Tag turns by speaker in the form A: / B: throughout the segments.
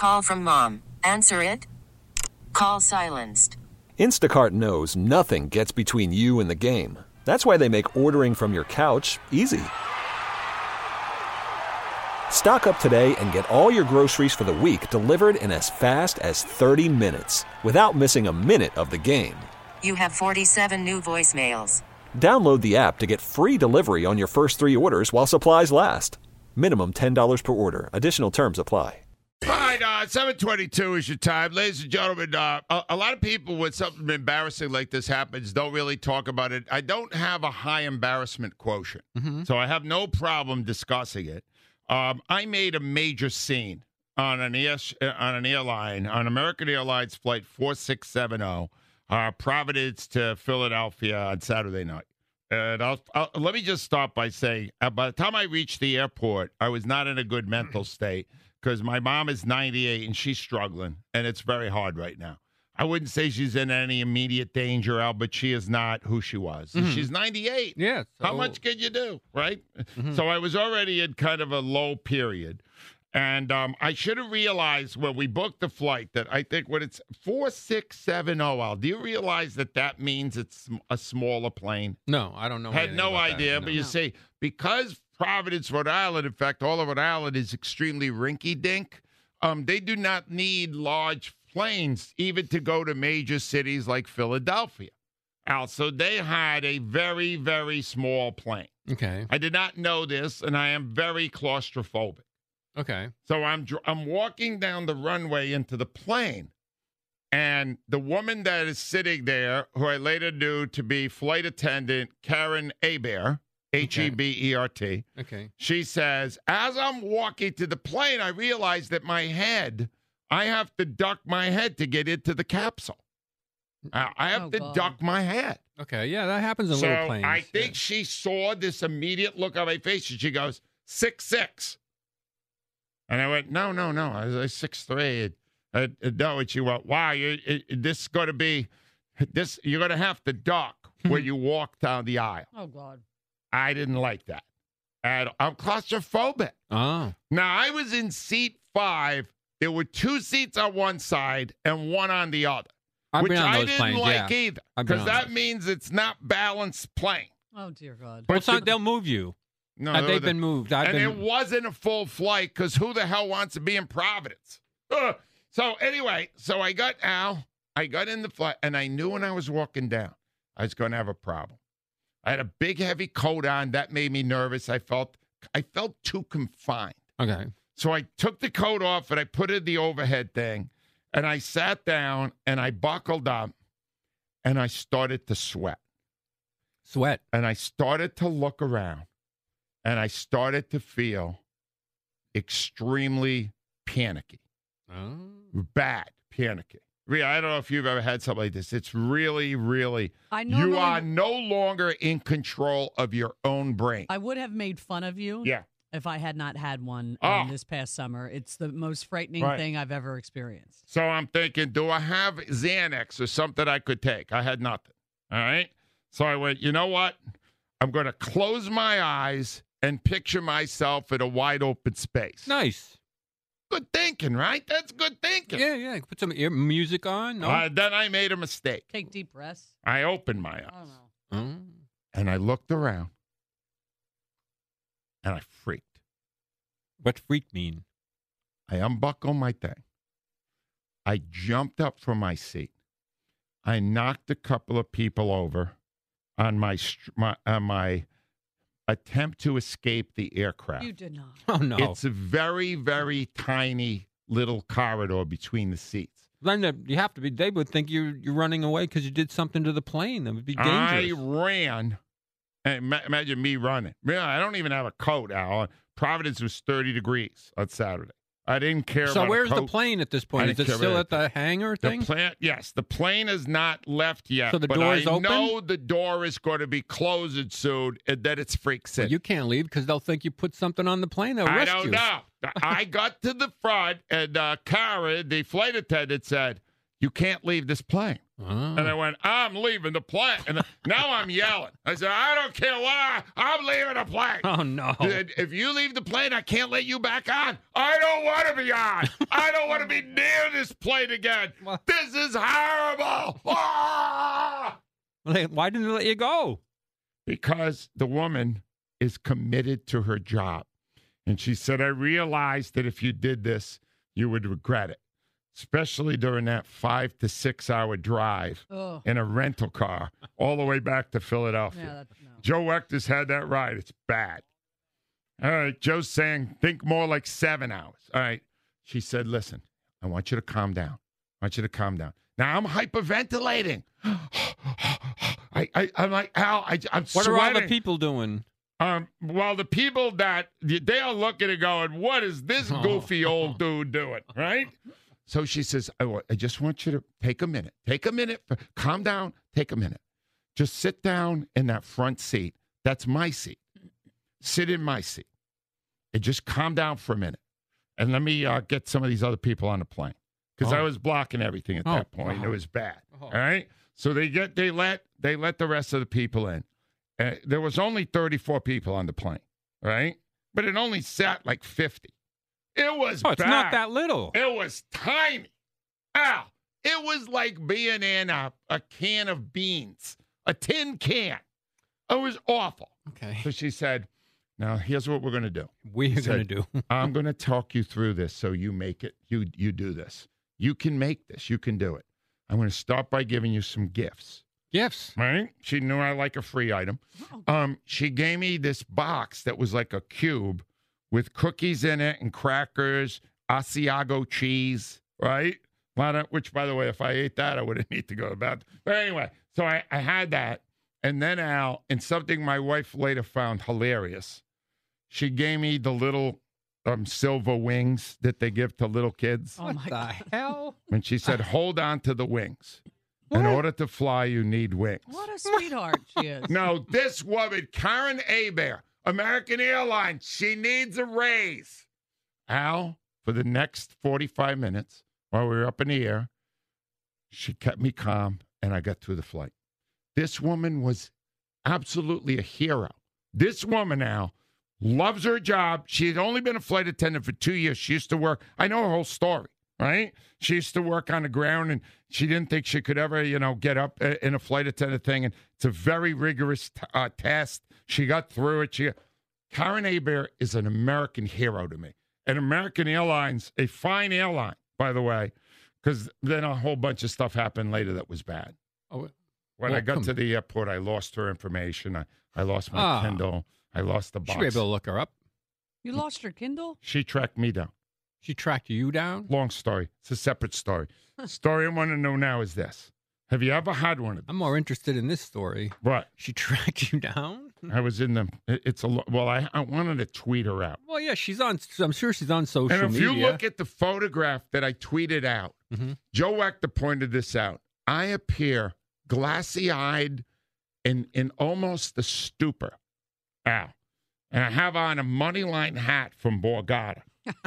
A: Call from mom. Answer it. Call silenced.
B: Instacart knows nothing gets between you and the game. That's why they make ordering from your couch easy. Stock up today and get all your groceries for the week delivered in as fast as 30 minutes without missing a minute of the game.
A: You have 47 new voicemails.
B: Download the app to get free delivery on your first 3 orders while supplies last. Minimum $10 per order. Additional terms apply.
C: All right, 7:22 is your time. Ladies and gentlemen, a lot of people when something embarrassing like this happens don't really talk about it. I don't have a high embarrassment quotient, so I have no problem discussing it. I made a major scene on an airline, on American Airlines Flight 4670, Providence to Philadelphia on Saturday night. And let me just start by saying, by the time I reached the airport, I was not in a good mental state because my mom is 98 and she's struggling, and it's very hard right now. I wouldn't say she's in any immediate danger, Al, but she is not who she was. She's 98.
D: Yeah. So...
C: How much can you do, right? So I was already in kind of a low period. And I should have realized when we booked the flight that I think when it's 4670, Al, do you realize that means it's a smaller plane?
D: No, I don't know.
C: Had no idea,
D: that.
C: but you see, because Providence, Rhode Island, in fact, all of Rhode Island is extremely rinky-dink, they do not need large planes even to go to major cities like Philadelphia. Also, they had a very, very small plane.
D: Okay.
C: I did not know this, and I am very claustrophobic.
D: Okay.
C: So I'm walking down the runway into the plane, and the woman that is sitting there, who I later knew to be flight attendant Karen Hebert, Hebert.
D: Okay.
C: She says, as I'm walking to the plane, I realize that I have to duck my head to get into the capsule. I have to duck my head.
D: Okay, yeah, that happens in little planes.
C: So I think she saw this immediate look on my face, and she goes, 6'6". And I went, no. I was 6'3". No, and she went, wow, this is going to be, you're going to have to duck when you walk down the aisle.
E: Oh, God.
C: I didn't like that. And I'm claustrophobic.
D: Oh.
C: Now, I was in seat 5. There were 2 seats on one side and 1 on the other, which I didn't
D: planes,
C: like either, because that
D: those.
C: means it's not balanced plane.
E: Oh, dear God.
D: Well, they'll move you.
C: No,
D: Have they been moved?
C: It wasn't a full flight, because who the hell wants to be in Providence? So anyway, I got in the flight, and I knew when I was walking down, I was going to have a problem. I had a big, heavy coat on. That made me nervous. I felt too confined.
D: Okay.
C: So I took the coat off, and I put it in the overhead thing, and I sat down, and I buckled up, and I started to sweat.
D: Sweat.
C: And I started to look around, and I started to feel extremely panicky.
D: Oh.
C: Bad panicky. Rhea, I don't know if you've ever had something like this. It's really, really, you are no longer in control of your own brain.
E: I would have made fun of you if I had not had one this past summer. It's the most frightening thing I've ever experienced.
C: So I'm thinking, do I have Xanax or something I could take? I had nothing. All right? So I went, you know what? I'm going to close my eyes and picture myself in a wide open space.
D: Nice.
C: Good thinking, right? That's good thinking.
D: Yeah. Put some music on. No?
C: Then I made a mistake.
E: Take deep breaths.
C: I opened my eyes.
E: I don't know.
C: And I looked around. And I freaked.
D: What freak mean?
C: I unbuckled my thing. I jumped up from my seat. I knocked a couple of people over on my attempt to escape the aircraft.
E: You did not.
D: Oh, no.
C: It's a very, very tiny little corridor between the seats.
D: Then you have to be. They would think you're running away because you did something to the plane. That would be dangerous.
C: I ran. And imagine me running. I don't even have a coat, Al. Providence was 30 degrees on Saturday. I didn't care about
D: So where's
C: the
D: plane at this point? Is it still at the hangar thing?
C: Yes, the plane is not left yet.
D: So the door is open?
C: I know the door is going to be closed soon, and then it's Freak City.
D: Well, you can't leave because they'll think you put something on the plane. They'll arrest you.
C: I don't know. I got to the front, and Karen, the flight attendant, said, you can't leave this plane. And I went, I'm leaving the plane. And now I'm yelling. I said, I don't care what, I'm leaving the plane.
D: Oh, no.
C: If you leave the plane, I can't let you back on. I don't want to be on. I don't want to be near this plane again. This is horrible. Ah!
D: Why didn't they let you go?
C: Because the woman is committed to her job. And she said, I realized that if you did this, you would regret it, especially during that 5 to 6 hour drive in a rental car all the way back to Philadelphia.
E: Yeah,
C: Joe Wector's had that ride. It's bad. All right, Joe's saying, think more like 7 hours. All right. She said, listen, I want you to calm down. I want you to calm down. Now, I'm hyperventilating. I'm like, Al, I'm
D: What
C: sweating.
D: are all the people doing?
C: Well, the people that they are looking and going, what is this goofy old dude doing, right? So she says, I just want you to take a minute. Take a minute. Calm down. Take a minute. Just sit down in that front seat. That's my seat. Sit in my seat. And just calm down for a minute. And let me get some of these other people on the plane. Because I was blocking everything at that point. It was bad. All right? So they let the rest of the people in. There was only 34 people on the plane, right? But it only sat like 50. It was bad.
D: It's not that little.
C: It was tiny. Al, it was like being in a can of beans, a tin can. It was awful.
D: Okay.
C: So she said, now here's what we're going to do.
D: We're going to do.
C: I'm going to talk you through this so you make it. You do this. You can make this. You can do it. I'm going to start by giving you some gifts.
D: Gifts.
C: Right? She knew I like a free item. She gave me this box that was like a cube with cookies in it and crackers, Asiago cheese, right? Which, by the way, if I ate that, I wouldn't need to go to bed. But anyway, so I had that. And then, Al, and something my wife later found hilarious, she gave me the little silver wings that they give to little kids.
E: Oh, my God.
D: Hell?
C: And she said, hold on to the wings. In order to fly, you need wings.
E: What a sweetheart she is.
C: No, this woman, Karen Hebert, American Airlines, she needs a raise. Al, for the next 45 minutes while we were up in the air, she kept me calm, and I got through the flight. This woman was absolutely a hero. This woman, Al, loves her job. She had only been a flight attendant for 2 years. She used to work. I know her whole story. Right? She used to work on the ground, and she didn't think she could ever, get up in a flight attendant thing. And it's a very rigorous test. She got through it. Karen Hebert is an American hero to me. And American Airlines, a fine airline, by the way, because then a whole bunch of stuff happened later that was bad. When I got to the airport, I lost her information. I lost my Kindle. I lost the box.
D: Should be able to look her up.
E: You lost your Kindle?
C: She tracked me down.
D: She tracked you down?
C: Long story. It's a separate story. Story I want to know now is this. Have you ever had one of them?
D: I'm more interested in this story.
C: What?
D: She tracked you down?
C: I was in them. I wanted to tweet her out.
D: Well, yeah, I'm sure she's on social media.
C: And if you look at the photograph that I tweeted out, Joe Wector pointed this out. I appear glassy-eyed and in almost a stupor. Ow. And I have on a Moneyline hat from Borgata.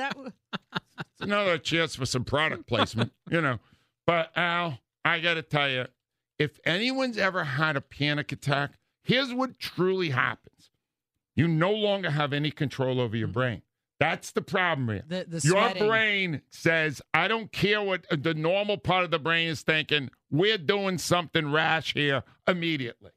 C: It's another chance for some product placement, But, Al, I got to tell you, if anyone's ever had a panic attack, here's what truly happens. You no longer have any control over your brain. That's the problem here. Your brain says, I don't care what the normal part of the brain is thinking. We're doing something rash here immediately.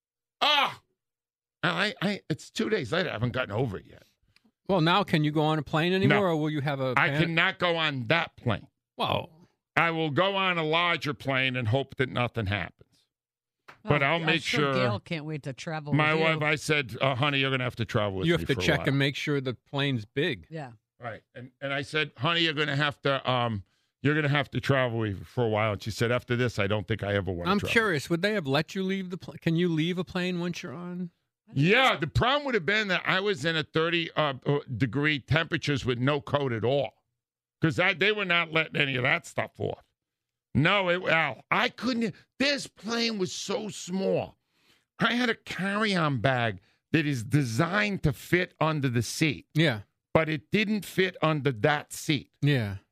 C: It's 2 days later. I haven't gotten over it yet.
D: Well, now can you go on a plane anymore, or will you have a...
C: I cannot go on that plane.
D: Well...
C: I will go on a larger plane and hope that nothing happens. But I'll make sure...
E: Gail can't wait to travel with
C: my
E: you.
C: wife, I said, honey, you're going to have to travel with me.
D: You have to
C: for a
D: check
C: while.
D: and make sure the plane's big.
E: Yeah.
C: Right. And I said, honey, you're going to have to travel with me for a while. And she said, after this, I don't think I ever want to travel.
D: I'm curious, would they have let you leave the plane? Can you leave a plane once you're on?
C: Yeah, the problem would have been that I was in a 30-degree temperatures with no coat at all. Because they were not letting any of that stuff off. No, I couldn't. This plane was so small. I had a carry-on bag that is designed to fit under the seat.
D: Yeah.
C: But it didn't fit under that seat.
D: Yeah.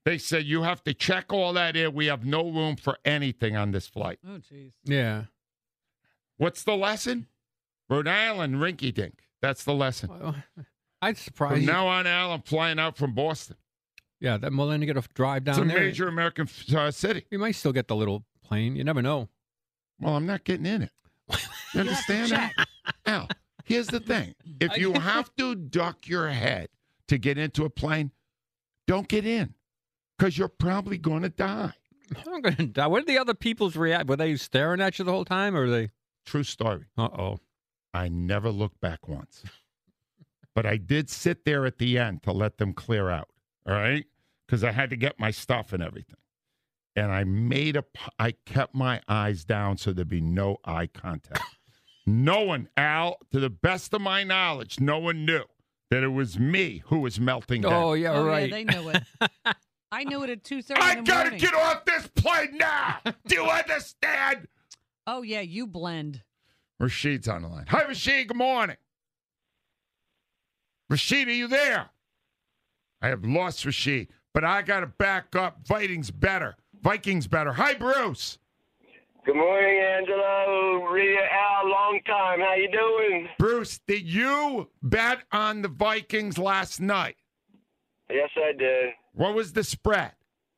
C: They said, you have to check all that in. We have no room for anything on this flight.
E: Oh, jeez.
D: Yeah.
C: What's the lesson? Rhode Island, rinky-dink. That's the lesson.
D: Well, I'd surprise
C: From
D: you.
C: now on, Al, I'm flying out from Boston.
D: Yeah, then you get a drive down
C: It's a
D: there.
C: major American city.
D: You might still get the little plane. You never know.
C: Well, I'm not getting in it. You understand that? Al, here's the thing. If you have to duck your head to get into a plane, don't get in because you're probably going to die.
D: I'm going to die. What did the other people's react? Were they staring at you the whole time, or were they?
C: True story.
D: Uh-oh.
C: I never looked back once. But I did sit there at the end to let them clear out, all right? Because I had to get my stuff and everything. And I kept my eyes down so there'd be no eye contact. No one, Al, to the best of my knowledge, no one knew that it was me who was melting down.
D: Oh, yeah, right.
E: Yeah, they knew it. I knew it at 2:30 in the
C: I
E: morning.
C: got to get off this plane now. Do you understand?
E: Oh, yeah, you blend.
C: Rashid's on the line. Hi, Rashid. Good morning. Rashid, are you there? I have lost Rashid, but I got to back up. Vikings better. Hi, Bruce.
F: Good morning, Angelo, Rita, Al, long time. How you doing?
C: Bruce, did you bet on the Vikings last night?
F: Yes, I did.
C: What was the spread?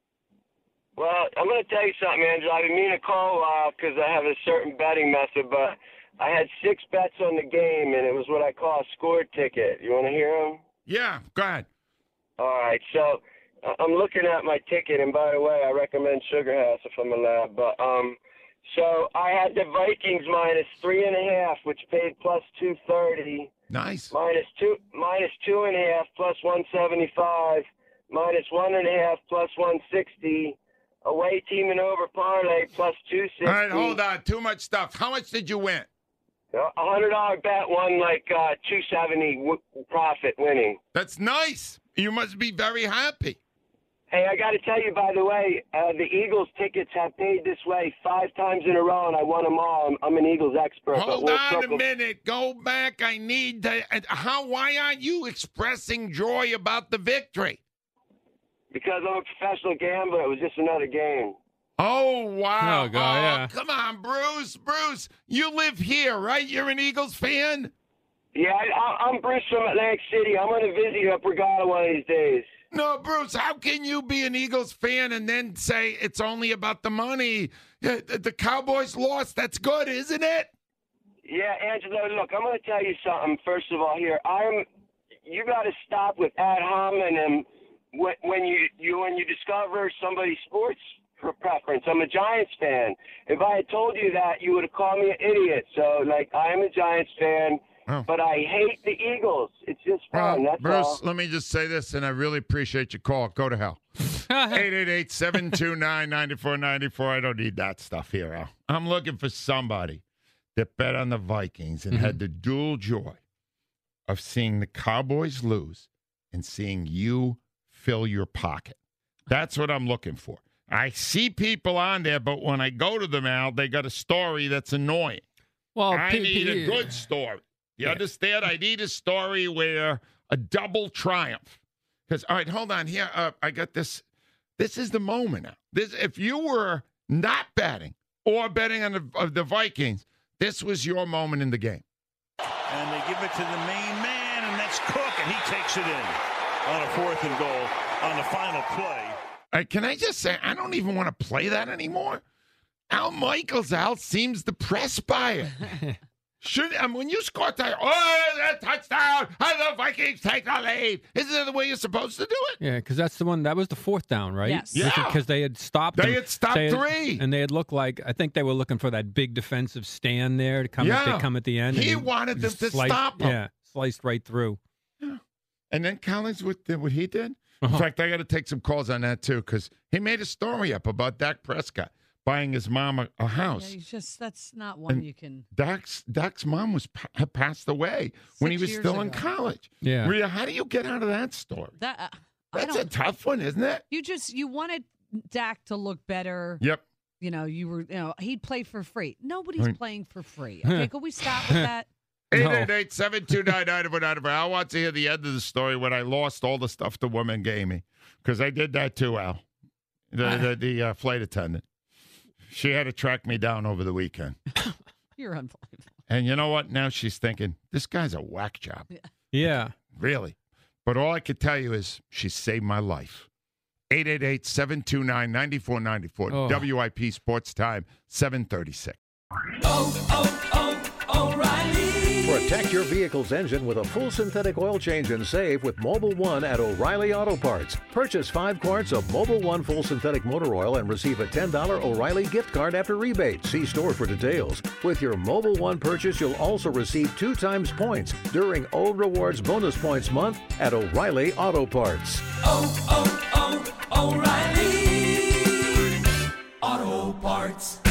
F: Well, I'm going to tell you something, Angelo. I didn't mean to call because I have a certain betting method, but I had 6 bets on the game, and it was what I call a score ticket. You want to hear them?
C: Yeah, go ahead.
F: All right, so I'm looking at my ticket, and by the way, I recommend Sugar House if I'm allowed. But so I had the Vikings minus 3.5, which paid plus 230.
C: Nice.
F: Minus 2.5 plus 175. Minus 1.5 plus 160. Away team and over parlay plus 260.
C: All right, hold on. Too much stuff. How much did you win?
F: $100 bet won like 270 profit winning.
C: That's nice. You must be very happy.
F: Hey, I got to tell you, by the way, the Eagles tickets have paid this way 5 times in a row, and I won them all. I'm an Eagles expert.
C: Hold on a minute. Go back. I need to. Why aren't you expressing joy about the victory?
F: Because I'm a professional gambler. It was just another game.
C: Oh, wow.
D: Oh, God, yeah.
C: Come on, Bruce. Bruce, you live here, right? You're an Eagles fan?
F: Yeah, I'm Bruce from Atlantic City. I'm going to visit you up Regatta one of these days.
C: No, Bruce, how can you be an Eagles fan and then say it's only about the money? The Cowboys lost. That's good, isn't it?
F: Yeah, Angelo, look, I'm going to tell you something, first of all, here. You got to stop with ad hominem when you discover somebody's sports preference. I'm a Giants fan. If I had told you that, you would have called me an idiot. So, I am a Giants fan. Oh. But I hate the Eagles. It's just fun. That's
C: Bruce,
F: all.
C: let me just say this, and I really appreciate your call. Go to hell. 888-729-9494. I don't need that stuff here, Al. I'm looking for somebody that bet on the Vikings and had the dual joy of seeing the Cowboys lose and seeing you fill your pocket. That's what I'm looking for. I see people on there, but when I go to them, Al, they got a story that's annoying.
D: Well,
C: I need a good story. You understand? I need a story where a double triumph. Because, all right, hold on here. I got this. This is the moment now. If you were not betting or betting on the Vikings, this was your moment in the game.
G: And they give it to the main man, and that's Cook, and he takes it in on a 4th and goal on the final play.
C: Can I just say, I don't even want to play that anymore. Al Michaels, seems depressed by it. When you score that touchdown, the Vikings take the lead. Isn't that the way you're supposed to do it?
D: Yeah, because that's the one. That was the 4th down, right?
E: Yes.
C: Yeah.
D: Because they had stopped.
C: They had stopped 3.
D: And they had looked like, I think they were looking for that big defensive stand there to come, come at the end.
C: He wanted them to stop them.
D: Yeah, sliced right through.
C: Yeah. And then Collins, what he did? In fact, I got to take some calls on that, too, because he made a story up about Dak Prescott buying his mom a house.
E: Yeah, that's not one you can.
C: Dak's mom had passed away when he was still in college.
D: Yeah.
C: Rhea, how do you get out of that story? That's a tough one, isn't it?
E: You wanted Dak to look better.
C: Yep.
E: He'd play for free. Nobody's playing for free. Okay, could we stop with that?
C: 888-729-9494. I want to hear the end of the story when I lost all the stuff the woman gave me. Because I did that too, Al. The flight attendant. She had to track me down over the weekend.
E: You're unbelievable.
C: And you know what? Now she's thinking, this guy's a whack job.
D: Yeah.
C: Really. But all I could tell you is she saved my life. 888-729-9494. WIP Sports Time, 736.
H: O'Reilly. Protect your vehicle's engine with a full synthetic oil change and save with Mobil 1 at O'Reilly Auto Parts. Purchase 5 quarts of Mobil 1 full synthetic motor oil and receive a $10 O'Reilly gift card after rebate. See store for details. With your Mobil 1 purchase, you'll also receive 2 times points during O Rewards Bonus Points Month at O'Reilly Auto Parts.
I: O'Reilly Auto Parts.